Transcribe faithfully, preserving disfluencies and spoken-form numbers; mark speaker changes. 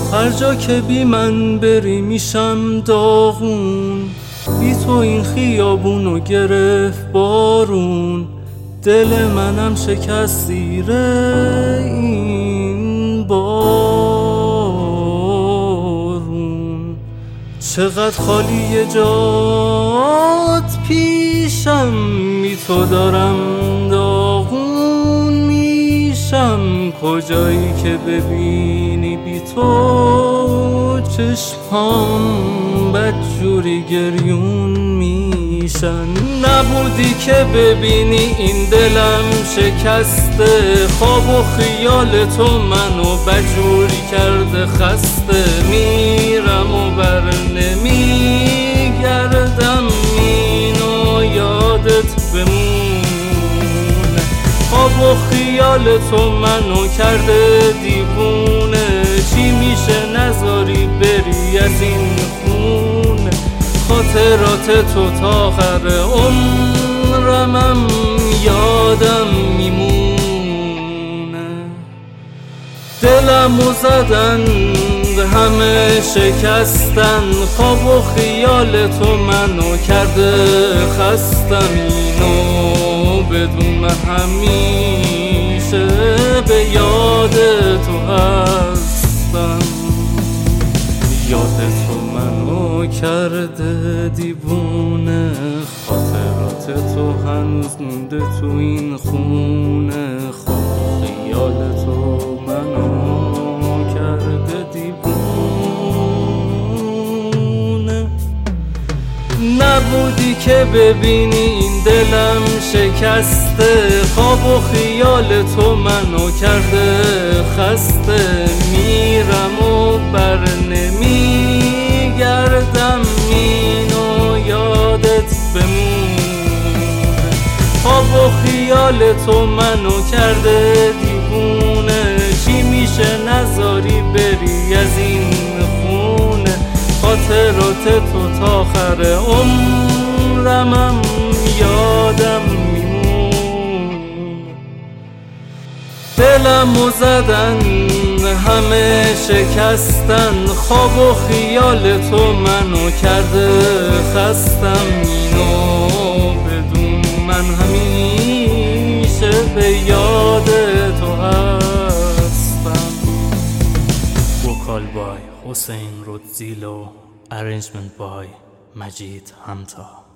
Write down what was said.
Speaker 1: هر جا که بی من بری میشم داغون، بی تو این خیابونو گرفت بارون، دل منم شکست زیر این بارون. چقدر خالی جات پیشم، بی تو دارم داغون میشم. کجایی که ببینی بی تو چشمام بدجوری گریون میشن. نبودی که ببینی این دلم شکسته، خواب و خیال تو منو بدجوری کرده خسته. میرم و بر نمیگردم اینو یادت بمونه. خواب و خیال تو منو کرده دیوونه. چی میشه نذاری بری از این خونه؟ خاطرات تو تا آخر عمرمم یادم میمونه. دلمو زدن همه شکستن، خواب و خیال تو منو کرده خستم. اینو بدون همیشه به یاد تو هستم. یاد تو منو کرده دیوونه، خاطرات تو هنوز مونده تو این خونه. خواب خیال تو منو کرده دیوونه. نبودی که ببینی این دلم شکسته، خواب و خیال تو منو کرده خسته. میرم و بر نمیگردم اینو یادت بمونه. خواب و خیال تو منو کرده دیوونه. چی میشه نذاری بری از این خونه؟ خاطرات تو تا آخر عمرمم یادم میمونه. دلمو زدن همه شکستن، خواب و خیال تو منو کرده خستم. اینو بدون من همیشه به یاد تو هستم. وکال بای حسین رودزیلو، ارنجمنت بای مجید همتا.